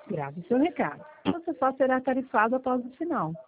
Grave seu recado. Você só será tarifado após o sinal.